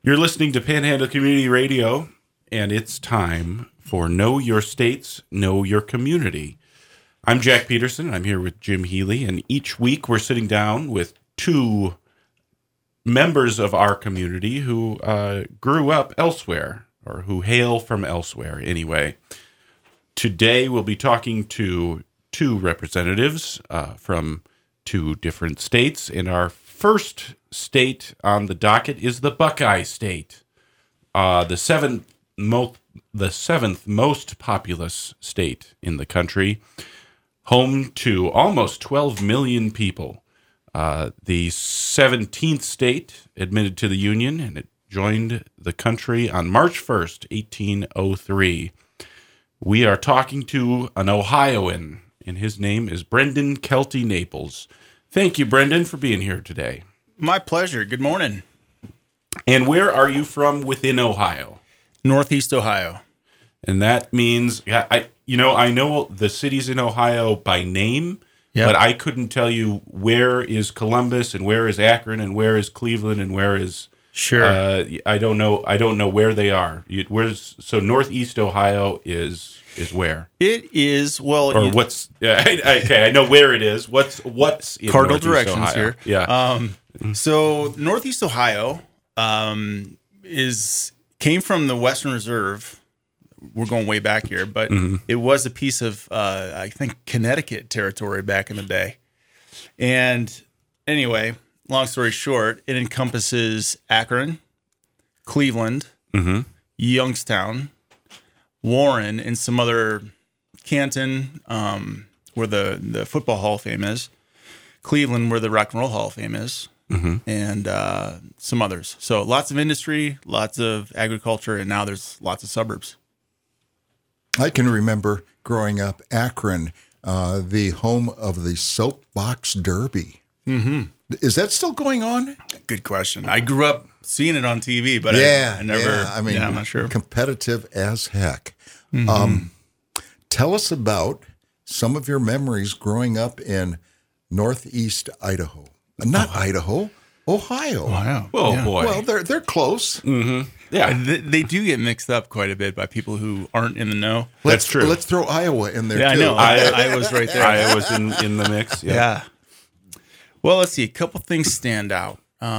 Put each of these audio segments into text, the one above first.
You're listening to Panhandle Community Radio, and it's time for Know Your States, Know Your Community. I'm Jack Peterson. I'm here with Jim Healy, and each week we're sitting down with two members of our community who grew up elsewhere, or who hail from elsewhere anyway. Today we'll be talking to two representatives from two different states, and our first state on the docket is the Buckeye State, the seventh most populous state in the country, home to almost 12 million people. The 17th state admitted to the Union, and it joined the country on March 1st, 1803. We are talking to an Ohioan, and his name is Brendan Kelty Naples. Thank you, Brendan, for being here today. My pleasure. Good morning. And where are you from within Ohio? Northeast Ohio. And that means, I know the cities in Ohio by name, but I couldn't tell you where is Columbus and where is Akron and where is Cleveland and where is... Sure. I don't know where they are. So Northeast Ohio is where? It is, well... Or what's... okay, I know where it is. What's in Cardinal Northeast directions Ohio? here. Yeah. So Northeast Ohio came from the Western Reserve. We're going way back here, but it was a piece of, I think, Connecticut territory back in the day. And anyway, long story short, it encompasses Akron, Cleveland, Youngstown, Warren, and some other, Canton, where the Football Hall of Fame is, Cleveland, where the Rock and Roll Hall of Fame is, and some others. So lots of industry, lots of agriculture, and now there's lots of suburbs. I can remember growing up Akron, the home of the Soapbox Derby. Is that still going on? Good question. I grew up seeing it on TV, but I never. I mean, I'm not sure. Competitive as heck. Tell us about some of your memories growing up in Northeast Idaho. Not Idaho, Ohio. Wow. Oh, boy. Well, they're close. Yeah. They do get mixed up quite a bit by people who aren't in the know. That's true. Let's throw Iowa in there, Yeah, too. I know. I was right there. Iowa's in the mix. Yeah. Well, let's see. A couple things stand out.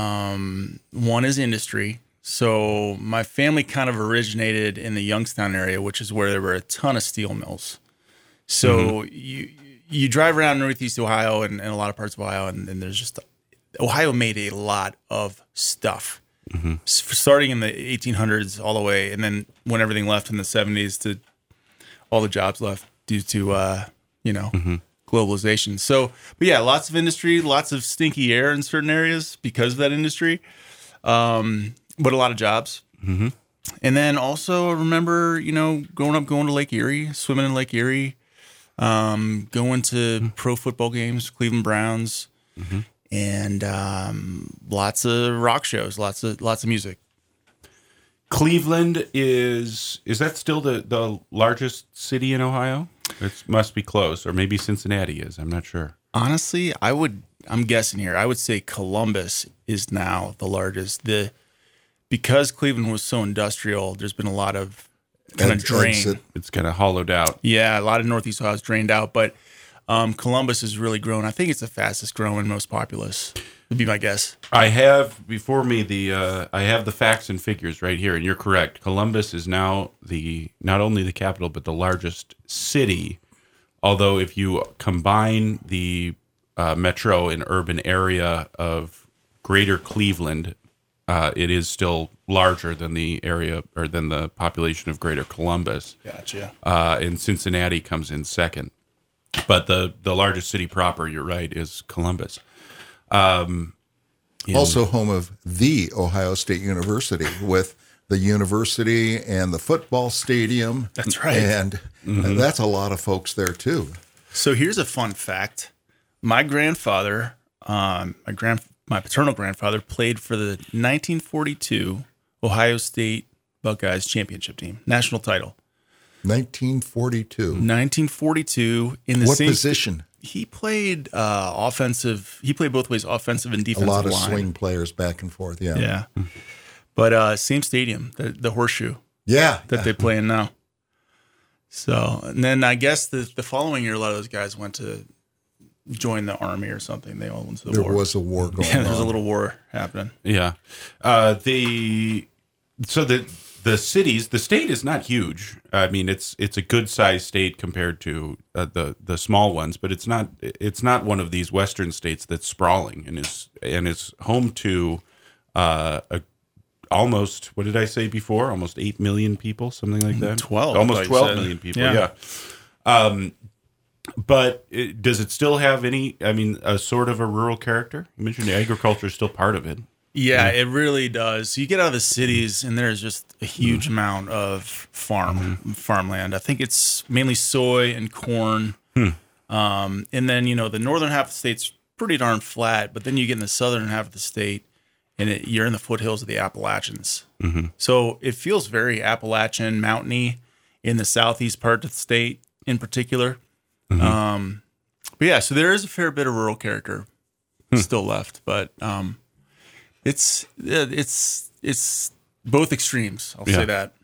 One is industry. So my family kind of originated in the Youngstown area, which is where there were a ton of steel mills. So you drive around Northeast Ohio and a lot of parts of Ohio, and there's just Ohio made a lot of stuff. Starting in the 1800s all the way, and then when everything left in the 70s, to all the jobs left due to globalization. So, but yeah, lots of industry, lots of stinky air in certain areas because of that industry, but a lot of jobs. And then also remember, growing up, going to Lake Erie, swimming in Lake Erie, going to pro football games, Cleveland Browns, and lots of rock shows, lots of music. Cleveland is that still the largest city in Ohio? It must be close, or maybe Cincinnati is. I'm not sure. Honestly, I'm guessing here. I would say Columbus is now the largest. Because Cleveland was so industrial, there's been a lot of kind of drain. It's kind of hollowed out. Yeah, a lot of Northeast Ohio is drained out, but Columbus has really grown. I think it's the fastest growing, most populous, would be my guess. I have before me I have the facts and figures right here, and you're correct. Columbus is now not only the capital, but the largest city. Although if you combine the metro and urban area of Greater Cleveland, it is still larger than the area or than the population of Greater Columbus. Gotcha. And Cincinnati comes in second. But the largest city proper, you're right, is Columbus. Also home of the Ohio State University, with the university and the football stadium. That's right. And that's a lot of folks there, too. So here's a fun fact. My grandfather, my paternal grandfather, played for the 1942 Ohio State Buckeyes championship team, national title. 1942. 1942 in the what same position? He played offensive. He played both ways, offensive and defensive line. A lot of line. swing players back and forth. Yeah. Yeah. But same stadium, the Horseshoe Yeah. that they play in now. So, and then I guess the following year, a lot of those guys went to join the army or something. They all went to the war. There was a war going Yeah, on. there's a little war happening. Yeah. The cities, the state is not huge. I mean, it's a good sized state compared to the small ones, but it's not one of these western states that's sprawling and is home to almost, what did I say before? Almost 8 million people, something like that. 12, almost I thought 12 you said. million people. Yeah. Yeah. But does it still have a sort of a rural character? You mentioned agriculture is still part of it. Yeah, it really does. So you get out of the cities, and there's just a huge amount of farmland. I think it's mainly soy and corn. And then, the northern half of the state's pretty darn flat, but then you get in the southern half of the state, and you're in the foothills of the Appalachians. So it feels very Appalachian, mountainy in the southeast part of the state in particular. But yeah, so there is a fair bit of rural character still left, but it's both extremes. I'll say that.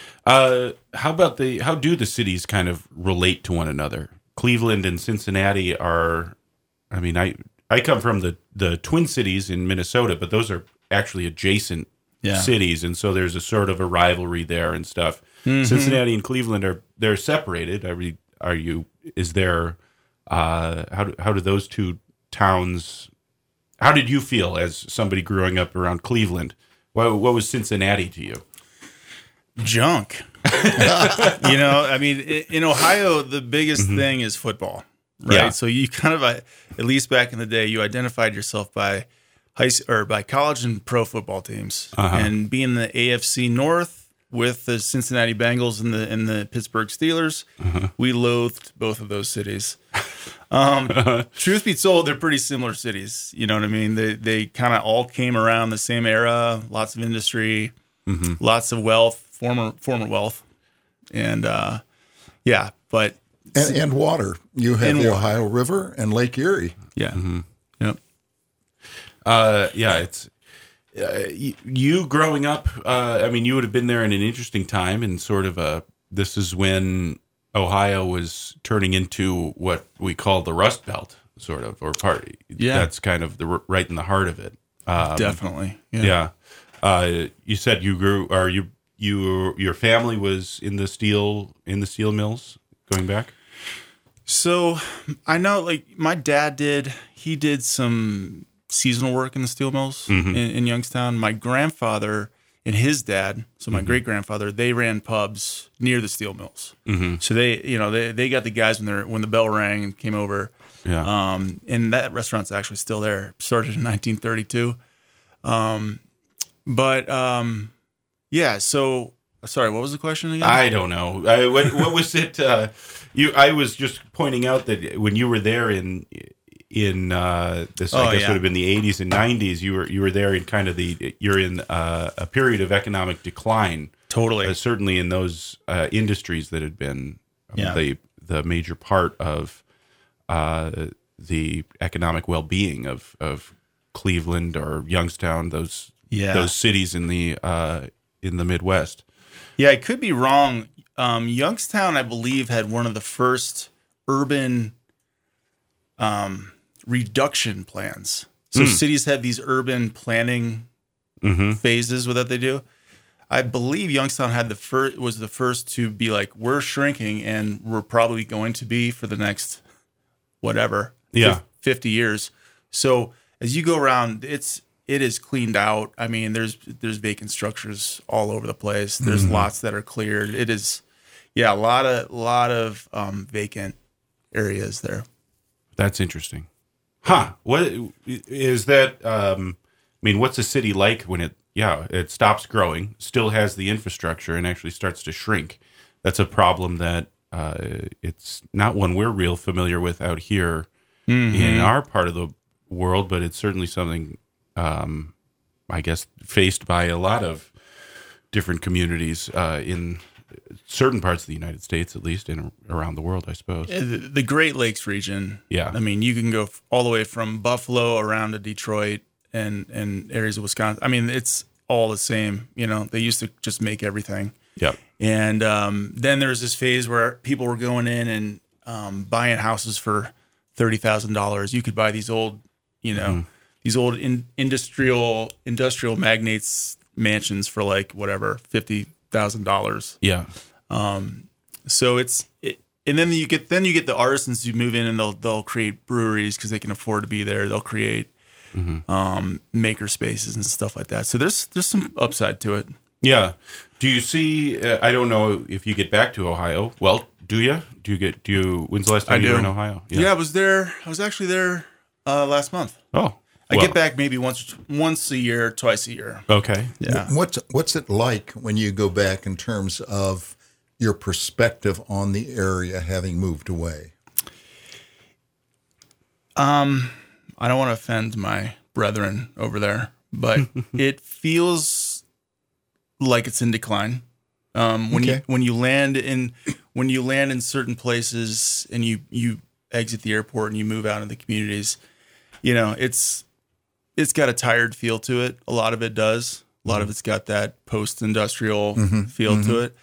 How do the cities kind of relate to one another? Cleveland and Cincinnati are, I come from the Twin Cities in Minnesota, but those are actually adjacent cities, and so there's a sort of a rivalry there and stuff. Cincinnati and Cleveland they're separated. Is there? How do those two towns? How did you feel as somebody growing up around Cleveland? What was Cincinnati to you? Junk. In Ohio, the biggest thing is football, right? Yeah. So you kind of, at least back in the day, you identified yourself by by college and pro football teams, and being the AFC North with the Cincinnati Bengals and the Pittsburgh Steelers, we loathed both of those cities. Truth be told, they're pretty similar cities. You know what I mean? They kind of all came around the same era. Lots of industry, lots of wealth, former wealth, and but and water. You have And the water. Ohio River and Lake Erie. yeah, yep. It's you growing up. You would have been there in an interesting time, and sort of this is when Ohio was turning into what we call the Rust Belt, sort of, or part. Yeah. That's kind of right in the heart of it. Definitely. Yeah. You said you grew, or your family was in the steel mills going back. So I know, like, my dad did some seasonal work in the steel mills in Youngstown. My grandfather and his dad, so my great grandfather, they ran pubs near the steel mills. So they got the guys when the bell rang and came over. Yeah. And that restaurant's actually still there. Started in 1932. Yeah. So sorry, what was the question again? I don't know. What was it? I was just pointing out that when you were there in this, I guess would have been the 80s and 90s. You were there in kind of you're in a period of economic decline. Totally. Certainly in those industries that had been the major part of the economic well-being of Cleveland or Youngstown. Those cities in the Midwest. Yeah, I could be wrong. Youngstown, I believe, had one of the first urban reduction plans. So cities have these urban planning phases that they do. I believe Youngstown was the first to be like, we're shrinking, and we're probably going to be for the next 50 years. So as you go around, it is cleaned out. I mean, there's vacant structures all over the place. There's lots that are cleared. It is, a lot of vacant areas there. That's interesting. Huh. What is that? What's a city like when it stops growing, still has the infrastructure, and actually starts to shrink? That's a problem that it's not one we're real familiar with out here in our part of the world, but it's certainly something, I guess, faced by a lot of different communities in certain parts of the United States, at least, and around the world, I suppose. The Great Lakes region. Yeah. I mean, you can go all the way from Buffalo around to Detroit and areas of Wisconsin. I mean, it's all the same. They used to just make everything. Yep. And then there was this phase where people were going in and buying houses for $30,000. You could buy these old, industrial magnates mansions for like whatever $50,000. Yeah. So and then you get the artisans who move in and they'll create breweries because they can afford to be there. They'll create maker spaces and stuff like that. So there's some upside to it. Yeah. Do you see? I don't know if you get back to Ohio. Well, do you? When's the last time you were in Ohio? Yeah, I was there. I was actually there last month. Oh, I get back maybe once a year, twice a year. Okay. Yeah. What's it like when you go back in terms of your perspective on the area having moved away? I don't want to offend my brethren over there, but it feels like it's in decline. When you land in certain places and you exit the airport and you move out in the communities, it's got a tired feel to it. A lot of it does. A lot of it's got that post-industrial feel to it.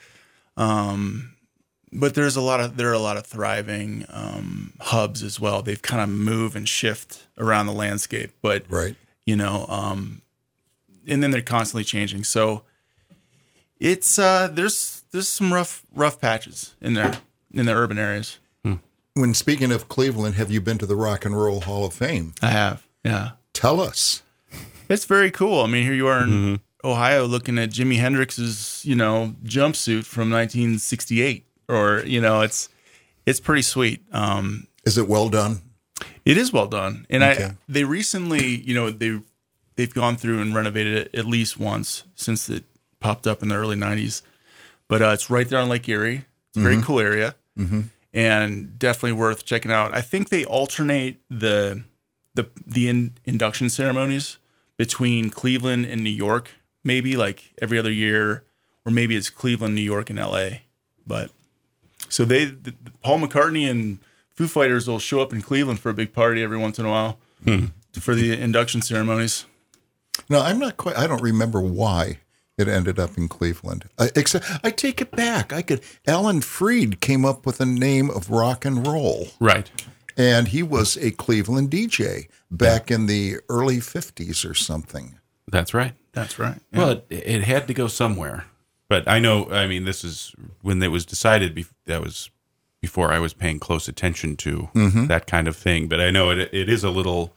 But there are a lot of thriving hubs as well. They've kind of move and shift around the landscape, but right. And then they're constantly changing. So it's there's some rough patches in there in the urban areas. When speaking of Cleveland, have you been to the Rock and Roll Hall of Fame? I have, yeah. Tell us. It's very cool. I mean, here you are in Ohio looking at Jimi Hendrix's, jumpsuit from 1968, or it's pretty sweet. Is it well done? It is well done, and Okay. they recently, they've gone through and renovated it at least once since it popped up in the early 90s. But it's right there on Lake Erie. It's a very cool area, and definitely worth checking out. I think they alternate the induction ceremonies between Cleveland and New York, maybe like every other year, or maybe it's Cleveland, New York, and LA. But so Paul McCartney and Foo Fighters will show up in Cleveland for a big party every once in a while for the induction ceremonies. No, I don't remember why it ended up in Cleveland. Except I take it back. Alan Freed came up with the name of rock and roll. Right. And he was a Cleveland DJ back in the early 50s or something. That's right. That's right. Yeah. Well, it had to go somewhere. But I know, this is when it was decided, that was before I was paying close attention to that kind of thing. But I know it is a little,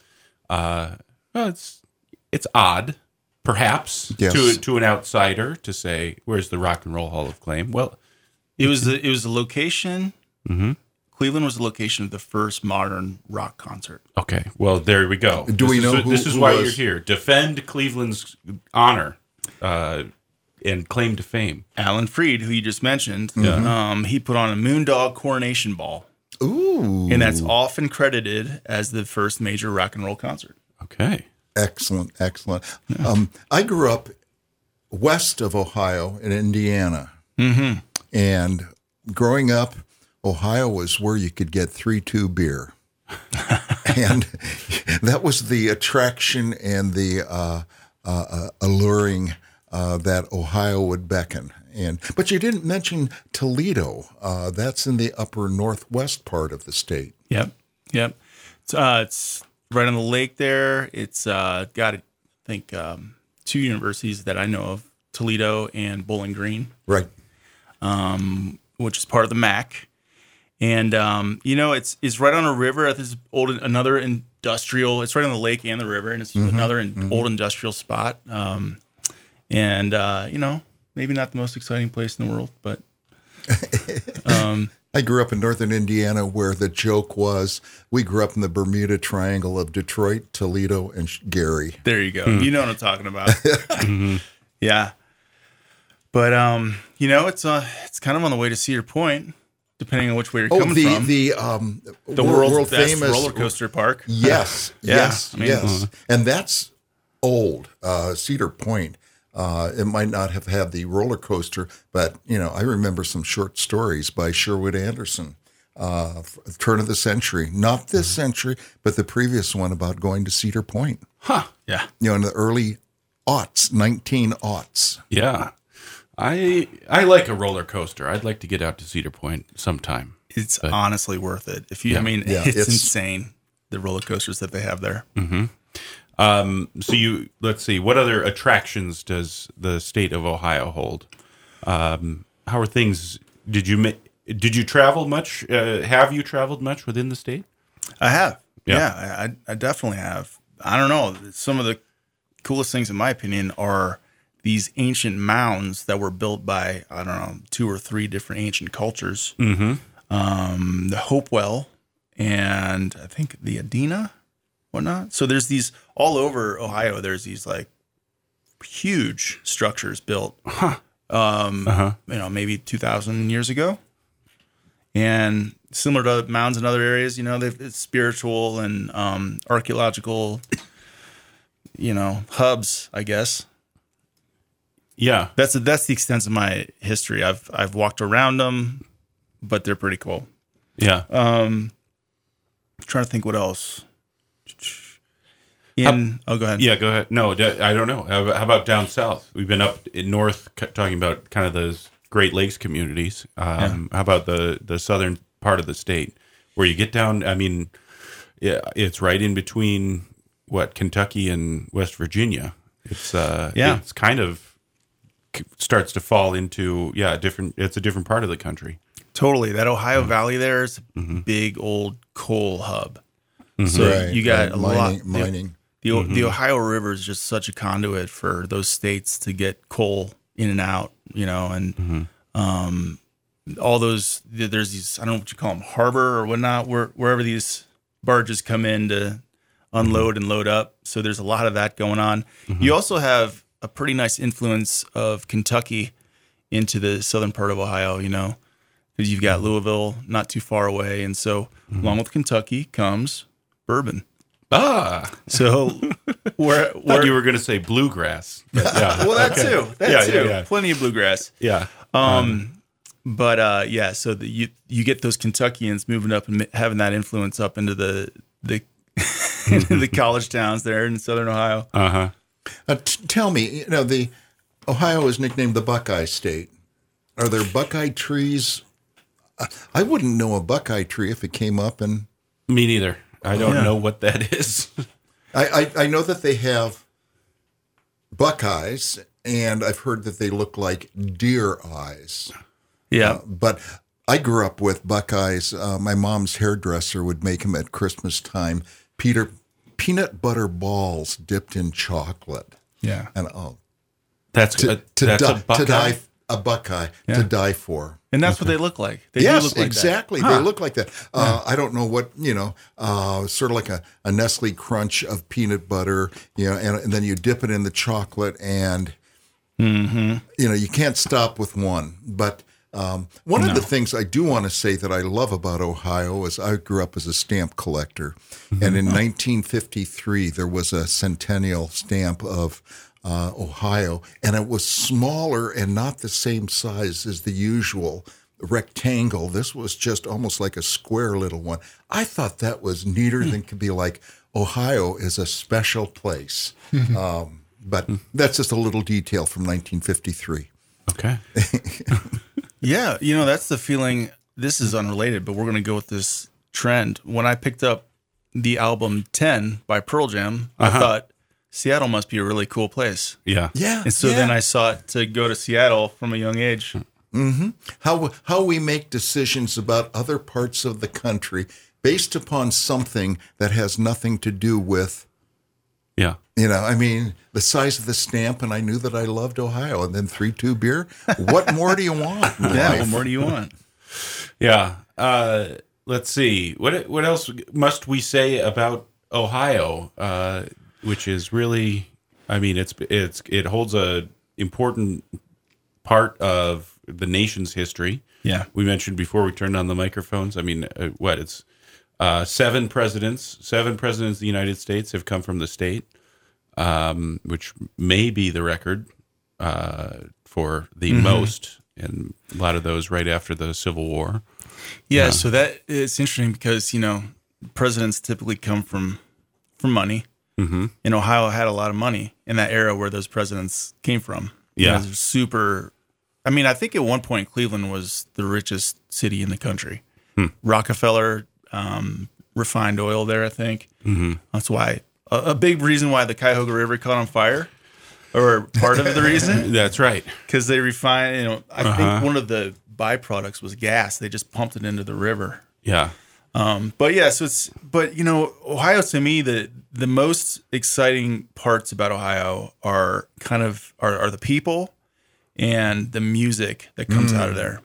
it's odd, perhaps, Yes. to an outsider to say, where's the Rock and Roll Hall of Fame? Well, it was the location. Cleveland was the location of the first modern rock concert. okay. Well, there we go. This is why you're here. Defend Cleveland's honor and claim to fame. Alan Freed, who you just mentioned, he put on a Moondog Coronation Ball. Ooh. And that's often credited as the first major rock and roll concert. Okay. Excellent. I grew up west of Ohio in Indiana. And growing up, Ohio was where you could get 3-2 beer. And that was the attraction and the alluring that Ohio would beckon. But you didn't mention Toledo. That's in the upper northwest part of the state. Yep. It's right on the lake there. It's got, I think, 2 universities that I know of, Toledo and Bowling Green. Right. Which is part of the MAC. And, it's right on a river at this another industrial, it's right on the lake and the river, and it's another old industrial spot. Maybe not the most exciting place in the world, but. I grew up in northern Indiana where the joke was we grew up in the Bermuda Triangle of Detroit, Toledo, and Gary. There you go. You know what I'm talking about. Yeah. But, it's kind of on the way to Cedar Point, depending on which way you're coming from. The world famous famous roller coaster park. Yes, Yeah, yes. And that's old. Cedar Point. It might not have had the roller coaster, but I remember some short stories by Sherwood Anderson, turn of the century, not this century, but the previous one about going to Cedar Point. Huh. Yeah. In the early aughts, 19 aughts. Yeah. I like a roller coaster. I'd like to get out to Cedar Point sometime. It's honestly worth it. If you, Yeah. I mean, Yeah, it's it's- insane, the roller coasters that they have there. So let's see, what other attractions does the state of Ohio hold? How are things? Did you travel much? Have you traveled much within the state? I have. Yeah. Yeah, I definitely have. I don't know. Some of the coolest things, in my opinion, are these ancient mounds that were built by, I don't know, 2 or 3 different ancient cultures. The Hopewell and I think the Adena, whatnot. So there's these all over Ohio. There's these like huge structures built, maybe 2,000 years ago. And similar to mounds in other areas, it's spiritual and archaeological, hubs, I guess. Yeah. That's the extent of my history. I've walked around them, but they're pretty cool. Yeah. Trying to think what else. Go ahead. Yeah, go ahead. No, I don't know. How about down south? We've been up in north talking about kind of those Great Lakes communities. How about the southern part of the state where you get down? I mean, yeah, it's right in between Kentucky and West Virginia. It's it's kind of starts to fall into it's a different part of the country. Totally. That Ohio Valley there is a big old coal hub. So Right, you got right. a lot Mining. The Ohio River is just such a conduit for those states to get coal in and out, and all those, there's these, I don't know what you call them, harbor or whatnot, wherever these barges come in to unload and load up. So there's a lot of that going on. You also have a pretty nice influence of Kentucky into the southern part of Ohio, because you've got Louisville not too far away. And so along with Kentucky comes bourbon. So where Thought you were going to say bluegrass. But yeah. well, that too. That too. Yeah. Plenty of bluegrass. Yeah. So you get those Kentuckians moving up and having that influence up into the the college towns there in southern Ohio. Tell me, the Ohio is nicknamed the Buckeye State. Are there Buckeye trees? I wouldn't know a Buckeye tree if it came up, and Me neither. I don't know what that is. I know that they have Buckeyes, and I've heard that they look like deer eyes. Yeah. But I grew up with Buckeyes. My mom's hairdresser would make them at Christmas time. Peanut butter balls dipped in chocolate. Yeah. And That's a Buckeye? a Buckeye to die for. And that's what they look like. They Yes, do look like exactly. That. They look like that. I don't know what, sort of like a Nestle Crunch of peanut butter, and then you dip it in the chocolate and, you can't stop with one. But one of the things I do want to say that I love about Ohio is I grew up as a stamp collector. And in 1953, there was a centennial stamp of Ohio, and it was smaller and not the same size as the usual rectangle. This was just almost like a square little one. I thought that was neater than could be like, Ohio is a special place. But that's just a little detail from 1953. Okay. Yeah, that's the feeling. This is unrelated, but we're going to go with this trend. When I picked up the album 10 by Pearl Jam, I thought Seattle must be a really cool place. Yeah. Yeah. And so then I sought to go to Seattle from a young age. How we make decisions about other parts of the country based upon something that has nothing to do with, Yeah. the size of the stamp, and I knew that I loved Ohio, and then 3-2 beer. What more do you want? in Yeah, life? what more do you want? Yeah. Let's see. What else must we say about Ohio? Which is really, it holds a important part of the nation's history. Yeah. We mentioned before we turned on the microphones. It's 7 presidents of the United States have come from the state, which may be the record for the most, and a lot of those right after the Civil War. Yeah, so that it's interesting because, presidents typically come from money. And Ohio had a lot of money in that era where those presidents came from. Yeah. They're super. I mean, I think at one point Cleveland was the richest city in the country. Rockefeller refined oil there, I think. That's why a big reason why the Cuyahoga River caught on fire, or part of the reason, That's right. because they refine. I think one of the byproducts was gas. They just pumped it into the river. Yeah. But yeah, so Ohio, to me, the most exciting parts about Ohio are are the people and the music that comes out of there.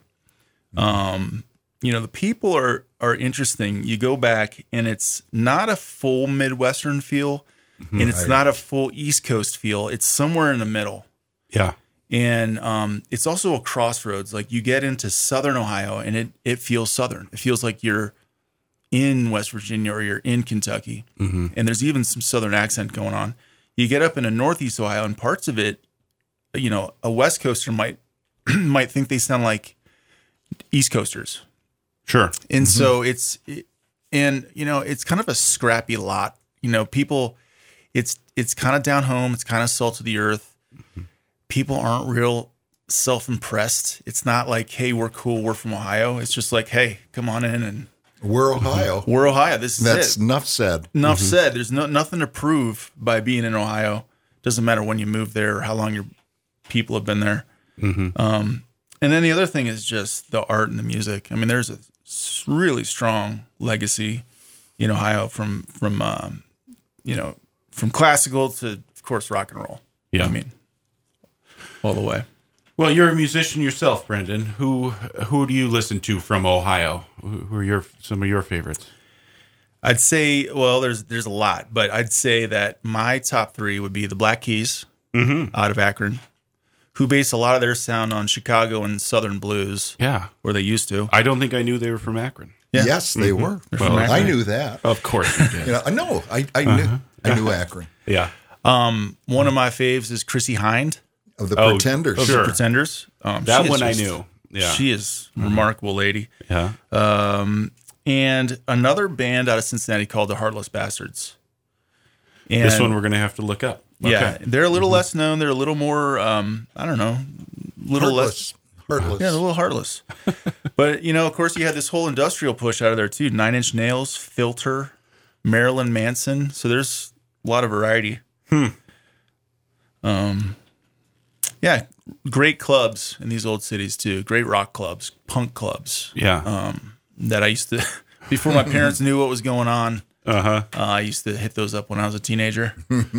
The people are interesting. You go back and it's not a full Midwestern feel, and it's not a full East Coast feel. It's somewhere in the middle. Yeah. And it's also a crossroads. Like you get into Southern Ohio and it feels Southern. It feels like you're in West Virginia or you're in Kentucky. And there's even some Southern accent going on. You get up into Northeast Ohio and parts of it, a West Coaster might think they sound like East Coasters. Sure. And so it's kind of a scrappy lot. People, it's kind of down home. It's kind of salt of the earth. People aren't real self-impressed. It's not like, hey, we're cool, we're from Ohio. It's just like, hey, come on in and We're Ohio. we're Ohio. This is That's it. enough said. Enough said. There's nothing to prove by being in Ohio. Doesn't matter when you move there or how long your people have been there. And then the other thing is just the art and the music. I mean, there's a really strong legacy in Ohio from classical to, of course, rock and roll. Yeah. I mean, all the way. Well, you're a musician yourself, Brendan. Who do you listen to from Ohio? Who are some of your favorites? I'd say, well, there's a lot, but I'd say that my top three would be the Black Keys out of Akron, who base a lot of their sound on Chicago and Southern blues. Yeah. Or they used to. I don't think I knew they were from Akron. Yeah. Yes, they were. from I Akron. knew that. Of course you did. No, I knew Akron. Yeah. One of my faves is Chrissy Hind Of the Oh, Pretenders. of sure. the Pretenders. That she is one I just- knew. Yeah. She is a remarkable lady. Yeah. And another band out of Cincinnati called the Heartless Bastards. And This one we're going to have to look up. yeah, Okay. they're a little less known. They're a little more, I don't know, little less. Heartless. Yeah, a little heartless. But, of course, you had this whole industrial push out of there, too. 9 Inch Nails, Filter, Marilyn Manson. So there's a lot of variety. Yeah, great clubs in these old cities, too. Great rock clubs, punk clubs. Yeah. That I used to, before my parents knew what was going on, Uh-huh. I used to hit those up when I was a teenager.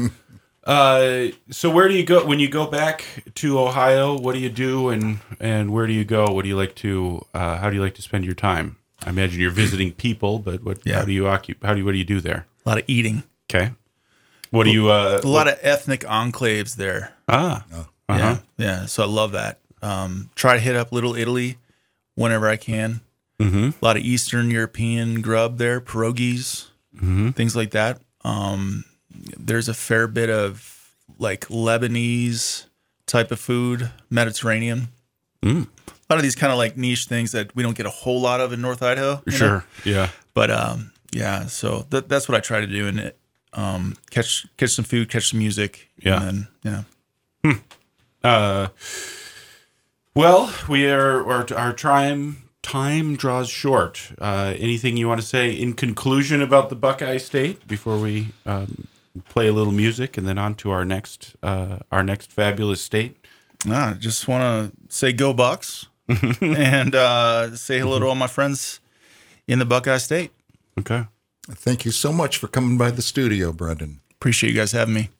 So where do you go when you go back to Ohio? What do you do and where do you go? What do you like to how do you like to spend your time? I imagine you're visiting people, but Yeah. what do you do there? A lot of eating. Okay. What do you A lot of ethnic enclaves there. Uh-huh. Yeah. So I love that. Try to hit up Little Italy whenever I can. A lot of Eastern European grub there, pierogies, things like that. There's a fair bit of like Lebanese type of food, Mediterranean. A lot of these kind of like niche things that we don't get a whole lot of in North Idaho. you know? Sure. Yeah. But yeah, so that's what I try to do in it. Catch some food, catch some music. Yeah. And then, yeah. Well, our time draws short. Anything you want to say in conclusion about the Buckeye State before we play a little music and then on to our next fabulous state? I just want to say go Bucks and say hello to all my friends in the Buckeye State. Okay. Thank you so much for coming by the studio, Brendan. Appreciate you guys having me.